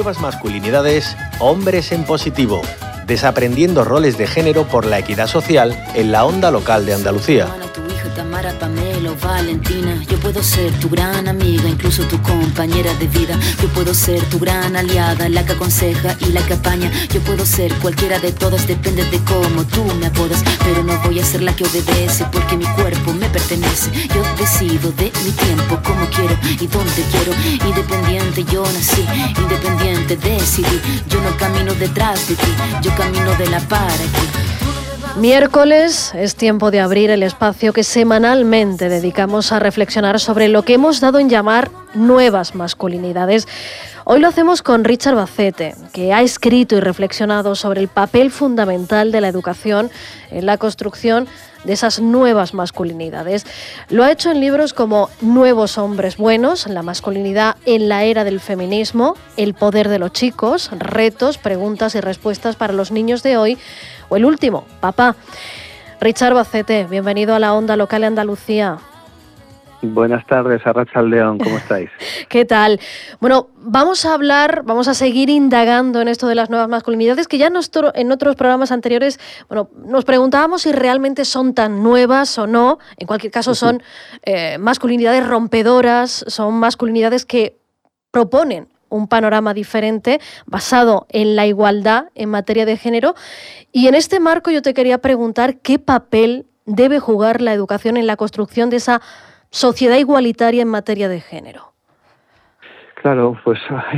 Nuevas masculinidades, hombres en positivo. Desaprendiendo roles de género por la equidad social en la onda local de Andalucía. Tamara, Pamela o Valentina. Yo puedo ser tu gran amiga, incluso tu compañera de vida. Yo puedo ser tu gran aliada, la que aconseja y la que apaña. Yo puedo ser cualquiera de todas, depende de cómo tú me apodas. Pero no voy a ser la que obedece, porque mi cuerpo me pertenece. Yo decido de mi tiempo, como quiero y donde quiero. Independiente yo nací, independiente decidí. Yo no camino detrás de ti, yo camino de la para ti. Miércoles es tiempo de abrir el espacio que semanalmente dedicamos a reflexionar sobre lo que hemos dado en llamar nuevas masculinidades. Hoy lo hacemos con Richard Bacete, que ha escrito y reflexionado sobre el papel fundamental de la educación en la construcción de esas nuevas masculinidades. Lo ha hecho en libros como Nuevos hombres buenos, la masculinidad en la era del feminismo, El poder de los chicos, retos, preguntas y respuestas para los niños de hoy, o el último, Papá. Richard Bacete, bienvenido a la onda local de Andalucía. Buenas tardes, Arratsaldeon, ¿cómo estáis? ¿Qué tal? Bueno, vamos a seguir indagando en esto de las nuevas masculinidades, que ya en otros programas anteriores, nos preguntábamos si realmente son tan nuevas o no. En cualquier caso, son masculinidades rompedoras, son masculinidades que proponen un panorama diferente basado en la igualdad en materia de género. Y en este marco yo te quería preguntar qué papel debe jugar la educación en la construcción de esa sociedad igualitaria en materia de género. Claro, pues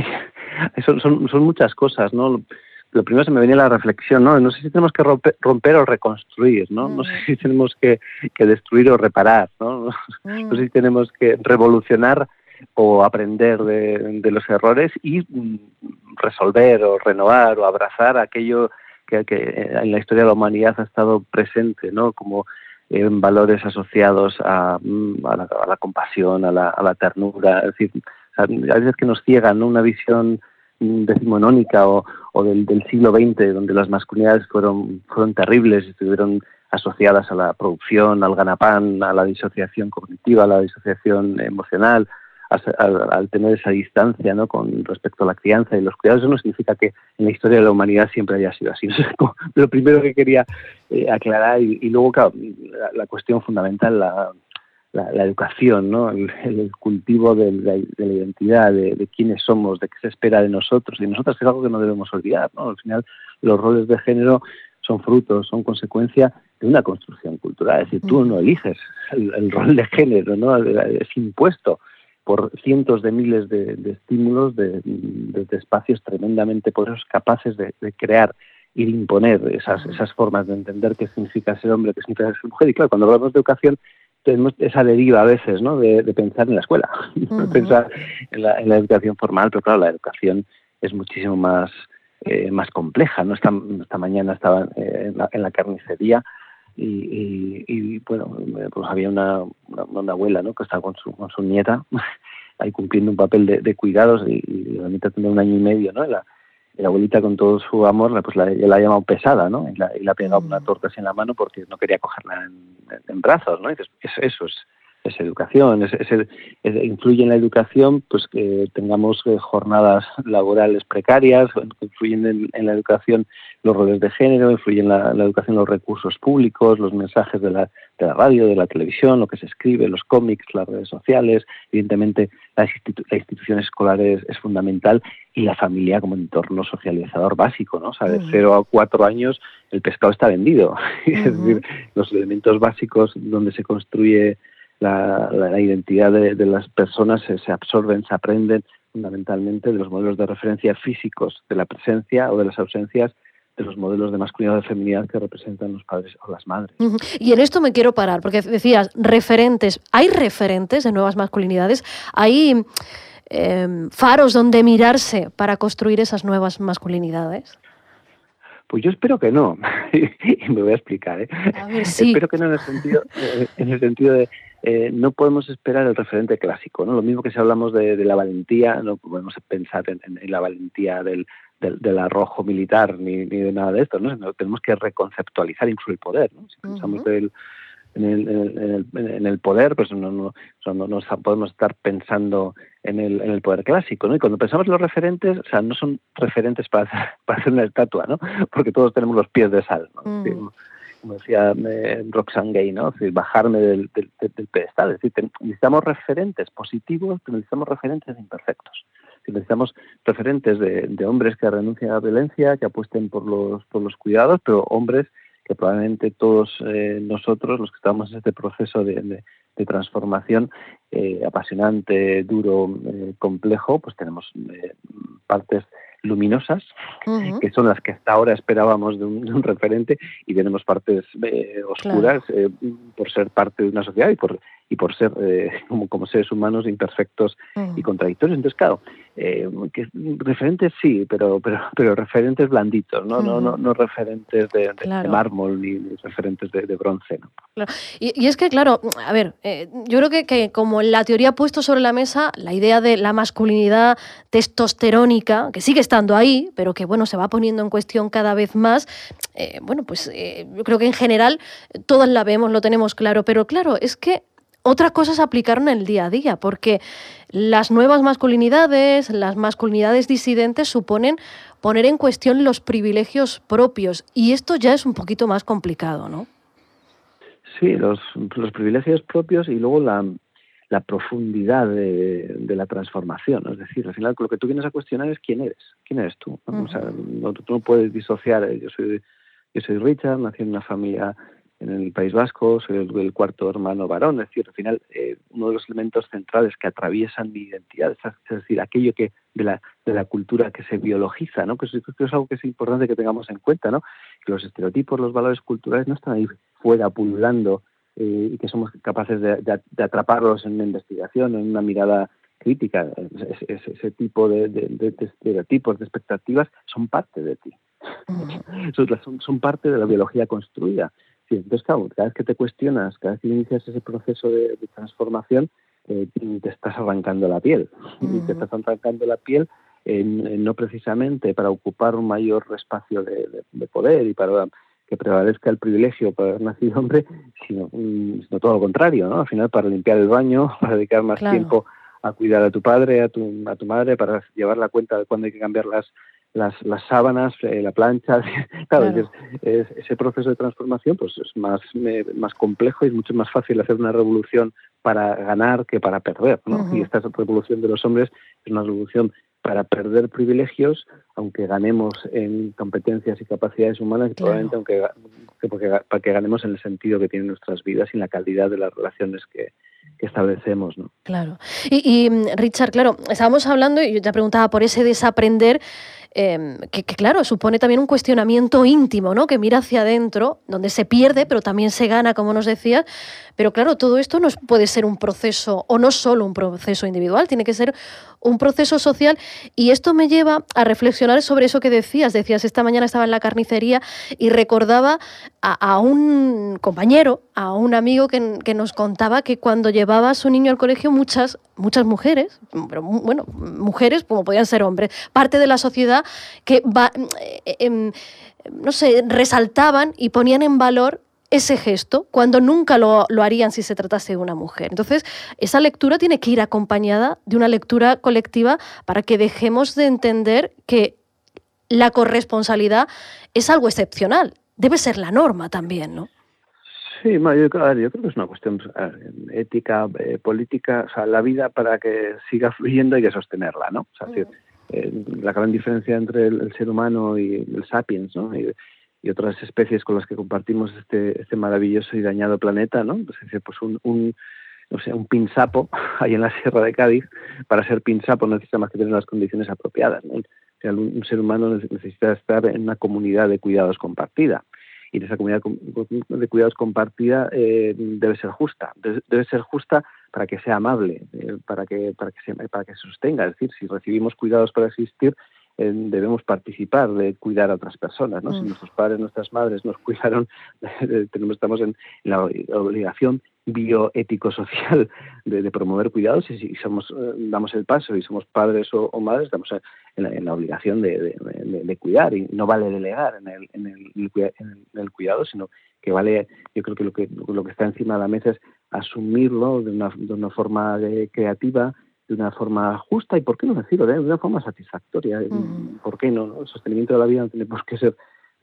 son muchas cosas, ¿no? Lo primero se me venía la reflexión, ¿no? No sé si tenemos que romper o reconstruir, ¿no? No sé si tenemos que destruir o reparar, ¿no? No sé si tenemos que revolucionar o aprender de los errores y resolver o renovar o abrazar aquello que en la historia de la humanidad ha estado presente, ¿no? Como en valores asociados a la compasión, a la ternura. Es decir, a veces que nos ciegan, ¿no? Una visión decimonónica o del siglo XX, donde las masculinidades fueron terribles y estuvieron asociadas a la producción, al ganapán, a la disociación cognitiva, a la disociación emocional, al tener esa distancia, ¿no? Con respecto a la crianza y los cuidados. Eso no significa que en la historia de la humanidad siempre haya sido así. Eso es lo primero que quería aclarar. Y luego, claro, la cuestión fundamental, la educación, ¿no? El cultivo de la identidad, de quiénes somos, de qué se espera de nosotros y nosotras, que es algo que no debemos olvidar, ¿no? Al final, los roles de género son frutos, son consecuencia de una construcción cultural. Es decir, tú no eliges el rol de género, ¿no? Es impuesto por cientos de miles de estímulos, de espacios tremendamente poderosos, capaces de crear y de imponer esas formas de entender qué significa ser hombre, qué significa ser mujer. Y claro, cuando hablamos de educación, tenemos esa deriva a veces, ¿no? De pensar en la escuela, pensar en la educación formal, pero claro, la educación es muchísimo más compleja, ¿no? Esta mañana estaba en la carnicería y bueno, pues había una abuela, ¿no? Que estaba con su nieta ahí cumpliendo un papel de cuidados y la nieta tenía 1 año y medio, ¿no? Y la abuelita, con todo su amor, pues la ha llamado pesada, ¿no? Y le ha pegado una torta así en la mano porque no quería cogerla en brazos, ¿no? Y dices, eso es educación, influye en la educación pues que tengamos jornadas laborales precarias, influyen en la educación los roles de género, influyen en la educación los recursos públicos, los mensajes de la radio, de la televisión, lo que se escribe, los cómics, las redes sociales. Evidentemente la institución escolar es fundamental, y la familia como entorno socializador básico, ¿no? O sea, de 0 a 4 años el pescado está vendido. Es decir, los elementos básicos donde se construye la identidad de las personas se absorben, se aprenden fundamentalmente de los modelos de referencia físicos, de la presencia o de las ausencias de los modelos de masculinidad o de feminidad que representan los padres o las madres. Y en esto me quiero parar, porque decías referentes. ¿Hay referentes de nuevas masculinidades? ¿Hay faros donde mirarse para construir esas nuevas masculinidades? Pues yo espero que no, y me voy a explicar, A ver, sí. Espero que no en el sentido de no podemos esperar el referente clásico, ¿no? Lo mismo que si hablamos de la valentía, no podemos pensar en la valentía del arrojo militar ni de nada de esto, ¿no? Sino tenemos que reconceptualizar incluso el poder, ¿no? Si pensamos en el poder, pues no podemos estar pensando en el poder clásico, ¿no? Y cuando pensamos en los referentes, o sea, no son referentes para hacer una estatua, ¿no? Porque todos tenemos los pies de sal, ¿no? Como decía Roxane Gay, ¿no? Es decir, bajarme del pedestal. Es decir, necesitamos referentes positivos, pero necesitamos referentes imperfectos. Necesitamos referentes de hombres que renuncien a la violencia, que apuesten por los cuidados, pero hombres que probablemente todos nosotros, los que estamos en este proceso de transformación apasionante, duro, complejo, pues tenemos partes luminosas, que son las que hasta ahora esperábamos de un referente, y tenemos partes oscuras, por ser parte de una sociedad y por ser como seres humanos imperfectos y contradictorios. Entonces, claro, que referentes sí, pero referentes blanditos, no referentes de mármol ni referentes de bronce, ¿no? Claro. Y es que, claro, a ver, yo creo que como la teoría ha puesto sobre la mesa la idea de la masculinidad testosterónica, que sigue estando ahí, pero que, bueno, se va poniendo en cuestión cada vez más, yo creo que en general todas la vemos, lo tenemos claro, pero claro, es que otra cosa es aplicarlo en el día a día, porque las nuevas masculinidades, las masculinidades disidentes suponen poner en cuestión los privilegios propios, y esto ya es un poquito más complicado, ¿no? Sí, los privilegios propios y luego la profundidad de la transformación, ¿no? Es decir, al final lo que tú vienes a cuestionar es quién eres tú, ¿no? O sea, tú no puedes disociar. Yo soy Richard, nací en una familia en el País Vasco, soy el cuarto hermano varón. Es decir, al final uno de los elementos centrales que atraviesan mi identidad es decir, aquello que de la cultura que se biologiza, ¿no? Que es algo que es importante que tengamos en cuenta, ¿no? Que los estereotipos, los valores culturales no están ahí fuera pululando, y que somos capaces de atraparlos en una investigación, en una mirada crítica. Ese tipo de estereotipos, de expectativas, son parte de ti. Son parte de la biología construida. Sí, entonces, claro, cada vez que te cuestionas, cada vez que inicias ese proceso de transformación, te estás arrancando la piel. Y te estás arrancando la piel no precisamente para ocupar un mayor espacio de poder y para que prevalezca el privilegio por haber nacido hombre, sino todo lo contrario, ¿no? Al final, para limpiar el baño, para dedicar más tiempo a cuidar a tu padre, a tu madre, para llevar la cuenta de cuándo hay que cambiar las sábanas, la plancha. Claro. Ese proceso de transformación pues es más complejo y es mucho más fácil hacer una revolución para ganar que para perder, ¿no? Y esta revolución de los hombres es una revolución para perder privilegios, aunque ganemos en competencias y capacidades humanas, y probablemente para que ganemos en el sentido que tienen nuestras vidas y en la calidad de las relaciones que establecemos, ¿no? Claro. Y Richard, claro, estábamos hablando y yo te preguntaba por ese desaprender, que claro, supone también un cuestionamiento íntimo, ¿no? Que mira hacia adentro, donde se pierde, pero también se gana, como nos decías. Pero claro, todo esto no puede ser un proceso, o no solo un proceso individual, tiene que ser un proceso social. Y esto me lleva a reflexionar sobre eso que decías. Decías, esta mañana estaba en la carnicería y recordaba a un compañero, a un amigo que nos contaba que cuando llevaba a su niño al colegio, muchas mujeres, pero bueno, mujeres como podían ser hombres, parte de la sociedad que resaltaban y ponían en valor ese gesto, cuando nunca lo harían si se tratase de una mujer. Entonces, esa lectura tiene que ir acompañada de una lectura colectiva para que dejemos de entender que la corresponsabilidad es algo excepcional. Debe ser la norma también, ¿no? Sí, yo creo que es una cuestión ética, política. O sea, la vida, para que siga fluyendo, hay que sostenerla, ¿no? O sea, la gran diferencia entre el ser humano y el sapiens, ¿no? Y otras especies con las que compartimos este maravilloso y dañado planeta, ¿no? Pues, un pinsapo ahí en la Sierra de Cádiz, para ser pinsapo no necesita más que tener las condiciones apropiadas, ¿no? O sea, un ser humano necesita estar en una comunidad de cuidados compartida. Y en esa comunidad de cuidados compartida debe ser justa. Debe ser justa para que sea amable, para que se sostenga. Es decir, si recibimos cuidados para existir, debemos participar de cuidar a otras personas, ¿no? Si nuestros padres, nuestras madres nos cuidaron, estamos en la obligación bioético-social de promover cuidados, y si damos el paso y somos padres o madres, estamos en la obligación de cuidar, y no vale delegar en el cuidado, sino vale, yo creo que lo que está encima de la mesa es asumirlo de una forma creativa, de una forma justa y, ¿por qué no decirlo?, de una forma satisfactoria. ¿Por qué no? El sostenimiento de la vida no tiene por qué ser...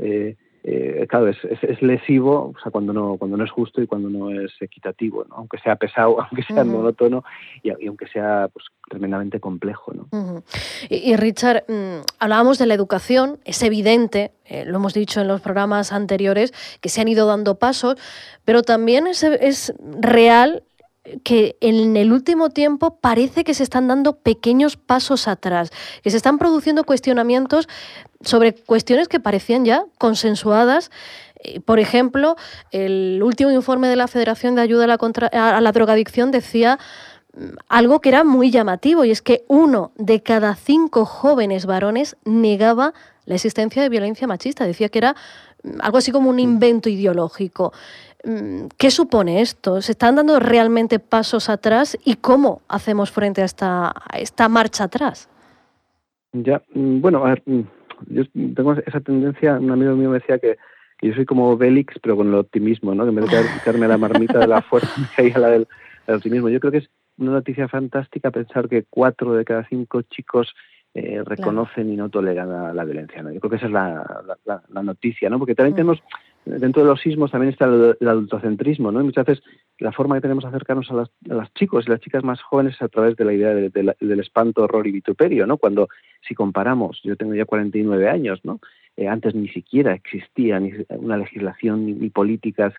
claro, es lesivo, o sea, cuando no es justo y cuando no es equitativo, ¿no? Aunque sea pesado, aunque sea monótono y aunque sea pues tremendamente complejo, ¿no? Y Richard, hablábamos de la educación, es evidente, lo hemos dicho en los programas anteriores, que se han ido dando pasos, pero también es real que en el último tiempo parece que se están dando pequeños pasos atrás, que se están produciendo cuestionamientos sobre cuestiones que parecían ya consensuadas. Por ejemplo, el último informe de la Federación de Ayuda a la Drogadicción decía algo que era muy llamativo, y es que 1 de cada 5 jóvenes varones negaba la existencia de violencia machista. Decía que era algo así como un invento ideológico. ¿Qué supone esto? ¿Se están dando realmente pasos atrás? ¿Y cómo hacemos frente a esta marcha atrás? Ya, bueno, a ver, yo tengo esa tendencia. Un amigo mío me decía que yo soy como Obélix, pero con el optimismo, ¿no? Que en vez de caerme a la marmita de la fuerza, me caía a la del optimismo. Yo creo que es una noticia fantástica pensar que 4 de cada 5 chicos reconocen y no toleran la violencia, ¿no? Yo creo que esa es la noticia, ¿no? Porque también tenemos, dentro de los sismos también está el adultocentrismo, ¿no? Y muchas veces la forma que tenemos de acercarnos a los chicos y las chicas más jóvenes es a través de la idea del espanto, horror y vituperio, ¿no? Cuando, si comparamos, yo tengo ya 49 años, ¿no? Antes ni siquiera existía ni una legislación ni políticas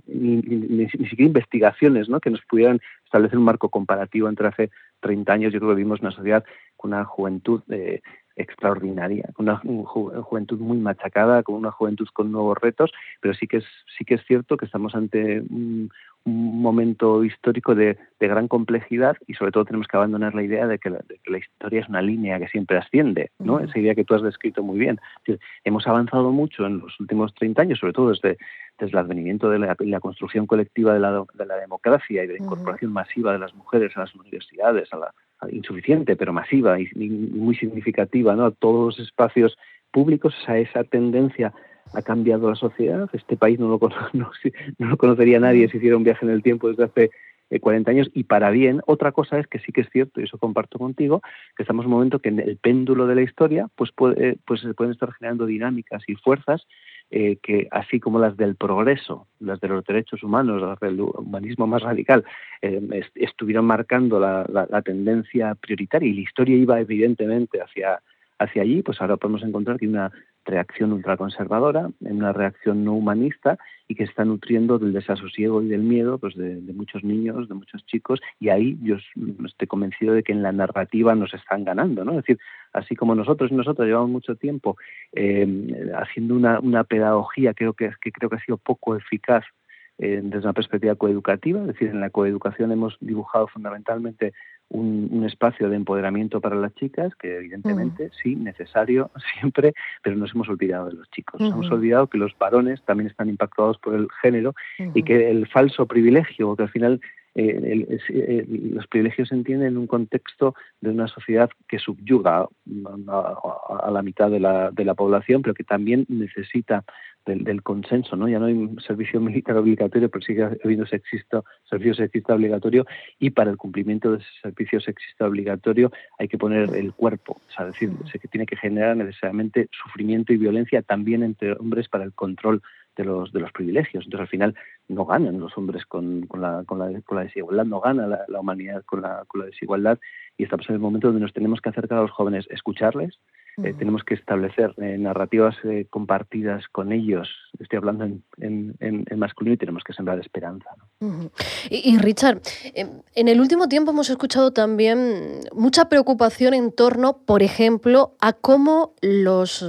ni siquiera investigaciones, ¿no? Que nos pudieran establecer un marco comparativo entre hace 30 años. Yo creo que vivimos una sociedad con una juventud extraordinaria, con una juventud muy machacada, con una juventud con nuevos retos, pero sí que es cierto que estamos ante un momento histórico de gran complejidad, y sobre todo tenemos que abandonar la idea de que la historia es una línea que siempre asciende, ¿no? Esa idea que tú has descrito muy bien. Es decir, hemos avanzado mucho en los últimos 30 años, sobre todo desde el advenimiento de la construcción colectiva de la democracia y de la incorporación masiva de las mujeres a las universidades, insuficiente pero masiva y muy significativa, ¿no? A todos los espacios públicos. Esa tendencia ha cambiado la sociedad. Este país no lo conocería nadie si hiciera un viaje en el tiempo desde hace 40 años, y para bien. Otra cosa es que sí que es cierto, y eso comparto contigo, que estamos en un momento que en el péndulo de la historia pues se pueden estar generando dinámicas y fuerzas que, así como las del progreso, las de los derechos humanos, las del humanismo más radical, estuvieron marcando la tendencia prioritaria, y la historia iba evidentemente hacia allí, pues ahora podemos encontrar que hay una reacción ultraconservadora, una reacción no humanista, y que está nutriendo del desasosiego y del miedo pues de muchos niños, de muchos chicos, y ahí yo estoy convencido de que en la narrativa nos están ganando, ¿no? Es decir, así como nosotros llevamos mucho tiempo haciendo una pedagogía que creo que ha sido poco eficaz desde una perspectiva coeducativa. Es decir, en la coeducación hemos dibujado fundamentalmente un espacio de empoderamiento para las chicas, que evidentemente sí, necesario siempre, pero nos hemos olvidado de los chicos. Nos hemos olvidado que los varones también están impactados por el género, y que el falso privilegio, que al final los privilegios se entienden en un contexto de una sociedad que subyuga a la mitad de la población, pero que también necesita del consenso, ¿no? Ya no hay un servicio militar obligatorio, pero sigue habiendo servicio sexista obligatorio, y para el cumplimiento de ese servicio sexista obligatorio hay que poner el cuerpo, o sea, decir, que tiene que generar necesariamente sufrimiento y violencia también entre hombres para el control de los privilegios. Entonces, al final, no ganan los hombres con la desigualdad, no gana la humanidad con la desigualdad, y estamos en el momento donde nos tenemos que acercar a los jóvenes, escucharles. Tenemos que establecer narrativas compartidas con ellos. Estoy hablando en masculino, y tenemos que sembrar esperanza, ¿no? Y Richard, en el último tiempo hemos escuchado también mucha preocupación en torno, por ejemplo, a cómo los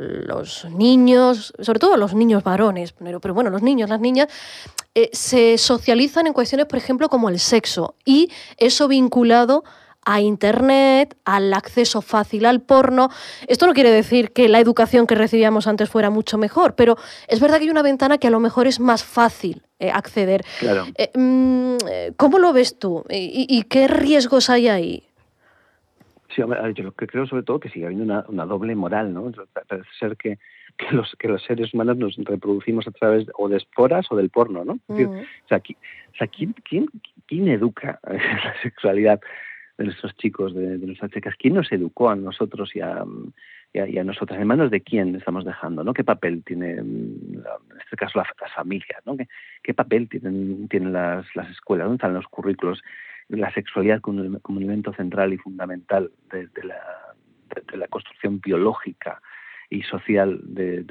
niños, sobre todo los niños varones, pero bueno, los niños, las niñas, se socializan en cuestiones, por ejemplo, como el sexo, y eso vinculado a Internet, al acceso fácil al porno. Esto no quiere decir que la educación que recibíamos antes fuera mucho mejor, pero es verdad que hay una ventana que a lo mejor es más fácil acceder. Claro. ¿Cómo lo ves tú? ¿Y qué riesgos hay ahí? Sí, hombre, yo lo que creo sobre todo que sigue habiendo una doble moral, ¿no? Parece ser que los seres humanos nos reproducimos a través o de esporas o del porno, ¿no? Es decir, ¿quién educa la sexualidad de nuestros chicos, de nuestras chicas? ¿Quién nos educó a nosotros y a nosotras? ¿En manos de quién estamos dejando, ¿no? ¿Qué papel tiene, en este caso, las familias, ¿no? ¿Qué papel tienen las escuelas? ¿Dónde están los currículos? La sexualidad como un elemento central y fundamental de la construcción biológica y social de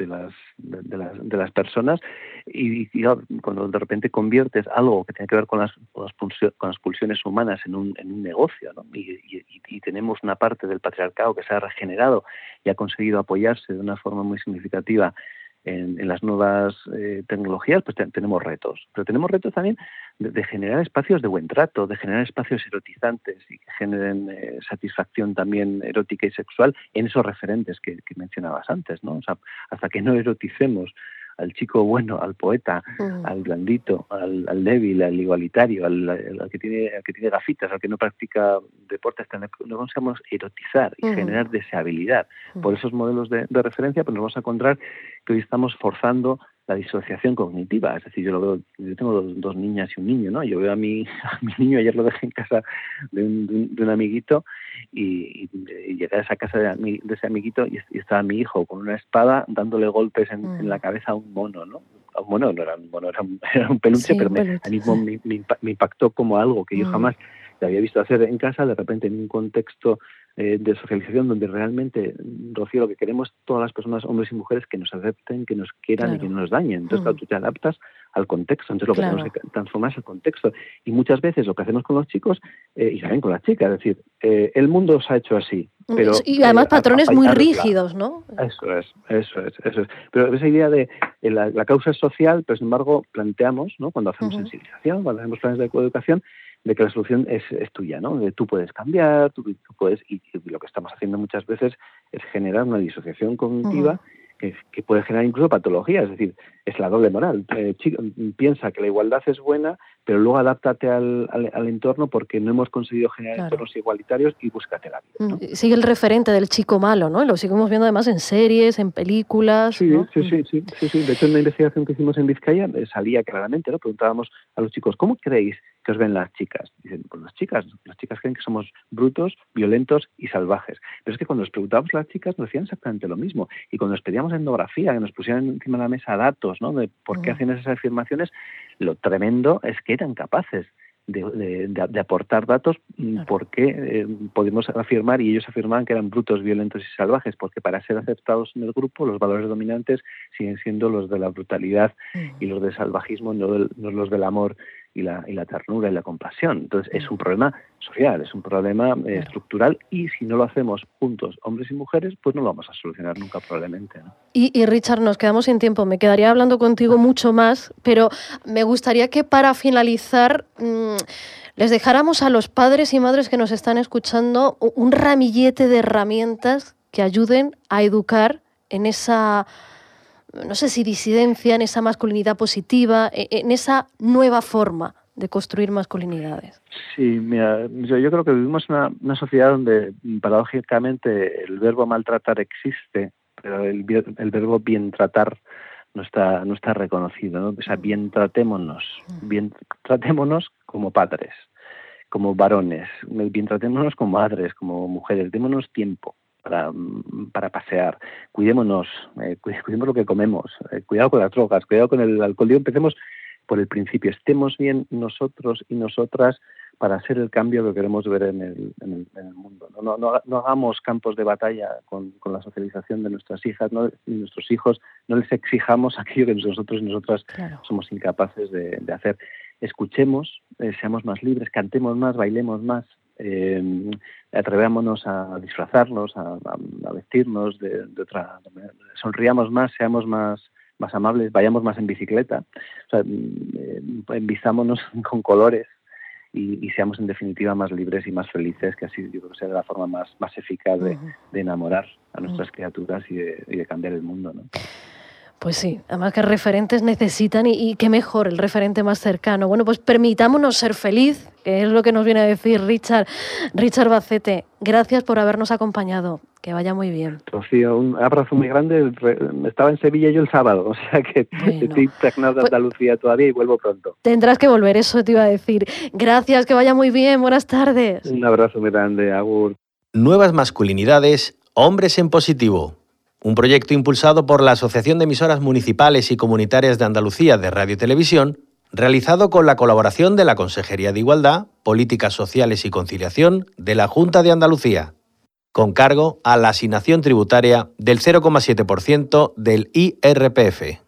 las personas, y cuando de repente conviertes algo que tiene que ver con las pulsiones humanas en un negocio, ¿no? Y tenemos una parte del patriarcado que se ha regenerado y ha conseguido apoyarse de una forma muy significativa en las nuevas tecnologías, pues tenemos retos. Pero tenemos retos también de generar espacios de buen trato, de generar espacios erotizantes y que generen satisfacción también erótica y sexual en esos referentes que mencionabas antes, ¿no? O sea, hasta que no eroticemos al chico bueno, al poeta, al blandito, al débil, al igualitario, al que tiene gafitas, al que no practica deportes, no consigamos erotizar y generar deseabilidad por esos modelos de referencia, pues nos vamos a encontrar que hoy estamos forzando la disociación cognitiva. Es decir, yo tengo dos niñas y un niño, ¿no? Yo veo a mi niño, ayer lo dejé en casa de un amiguito, y llegué a esa casa de ese amiguito y estaba mi hijo con una espada dándole golpes en la cabeza a un mono, ¿no? A un mono, no era un mono, era un peluche, sí, pero a mí mismo me impactó como algo que yo jamás te había visto hacer en casa, de repente en un contexto de socialización donde realmente, Rocío, lo que queremos todas las personas, hombres y mujeres, que nos acepten, que nos quieran, claro, y que no nos dañen. Entonces, claro, tú te adaptas al contexto, entonces lo que tenemos que transformar es el contexto. Y muchas veces lo que hacemos con los chicos, y también con las chicas, es decir, el mundo se ha hecho así. Pero, y además patrones muy rígidos, ¿no? Eso es. Pero esa idea de la causa es social, pero sin embargo planteamos, ¿no? Cuando hacemos sensibilización, cuando hacemos planes de coeducación, de que la solución es tuya, ¿no? De tú puedes cambiar, tú puedes, y lo que estamos haciendo muchas veces es generar una disociación cognitiva que puede generar incluso patologías. Es decir, es la doble moral. Piensa que la igualdad es buena, pero luego adáptate al entorno porque no hemos conseguido generar entornos igualitarios y búscate la vida, ¿no? Sigue el referente del chico malo, ¿no? Lo seguimos viendo además en series, en películas, sí, ¿no? Sí. De hecho, en una investigación que hicimos en Vizcaya salía claramente, ¿no? Preguntábamos a los chicos, ¿cómo creéis que os ven las chicas? Dicen, pues las chicas creen que somos brutos, violentos y salvajes. Pero es que cuando les preguntábamos a las chicas nos decían exactamente lo mismo. Y cuando les pedíamos etnografía, que nos pusieran encima de la mesa datos, ¿no? De por qué hacían esas afirmaciones, lo tremendo es que eran capaces de aportar datos porque podemos afirmar, y ellos afirmaban que eran brutos, violentos y salvajes, porque para ser aceptados en el grupo los valores dominantes siguen siendo los de la brutalidad y los del salvajismo, no los del amor y la ternura y la compasión. Entonces es un problema social, es un problema estructural, y si no lo hacemos juntos, hombres y mujeres, pues no lo vamos a solucionar nunca probablemente, ¿no? Y Richard, nos quedamos sin tiempo, me quedaría hablando contigo mucho más, pero me gustaría que para finalizar les dejáramos a los padres y madres que nos están escuchando un ramillete de herramientas que ayuden a educar en esa, no sé si disidencia, en esa masculinidad positiva, en esa nueva forma de construir masculinidades. Sí, mira, yo creo que vivimos en una sociedad donde paradójicamente el verbo maltratar existe, pero el verbo bien tratar no está reconocido, ¿no? O sea, bien tratémonos como padres, como varones, bien tratémonos como madres, como mujeres, démonos tiempo para pasear, cuidémonos lo que comemos, cuidado con las drogas, cuidado con el alcohol. Empecemos por el principio, estemos bien nosotros y nosotras para ser el cambio que queremos ver en el mundo. No hagamos campos de batalla con la socialización de nuestras hijas y nuestros hijos, no les exijamos aquello que nosotros y nosotras somos incapaces de hacer. Escuchemos, seamos más libres, cantemos más, bailemos más, atrevámonos a disfrazarnos, a vestirnos de otra manera, sonriamos más, seamos más amables, vayamos más en bicicleta, o sea, envistámonos con colores y seamos en definitiva más libres y más felices, que así yo creo que sea la forma más eficaz de enamorar a nuestras criaturas y de cambiar el mundo, ¿no? Pues sí, además que referentes necesitan y qué mejor, el referente más cercano. Bueno, pues permitámonos ser feliz, que es lo que nos viene a decir Richard Bacete. Gracias por habernos acompañado. Que vaya muy bien. Rocío, un abrazo muy grande. Estaba en Sevilla yo el sábado, o sea que estoy impregnado de Andalucía todavía y vuelvo pronto. Tendrás que volver, eso te iba a decir. Gracias, que vaya muy bien. Buenas tardes. Un abrazo muy grande, agur. Nuevas masculinidades, hombres en positivo. Un proyecto impulsado por la Asociación de Emisoras Municipales y Comunitarias de Andalucía de Radio y Televisión, realizado con la colaboración de la Consejería de Igualdad, Políticas Sociales y Conciliación de la Junta de Andalucía, con cargo a la asignación tributaria del 0,7% del IRPF.